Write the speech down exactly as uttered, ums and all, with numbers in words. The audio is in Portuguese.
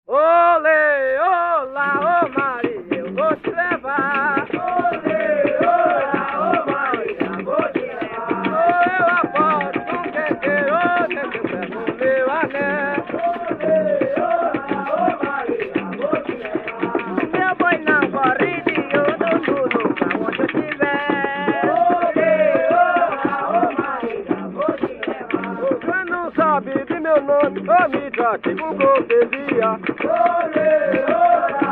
Olê, olá, ô Maria, eu vou te levar. Olê, olá, ô Maria, vou te levar. Oh, eu aposto com quem queira, quem que pega o meu anel. Olê, olá, ô Maria, vou te levar. O meu boi não corre de outro tudo pra onde eu estiver. Olê, olá, ô Maria, vou te levar. Você não sabe de meu nome, eu me trate com cortesia. Olê, olá,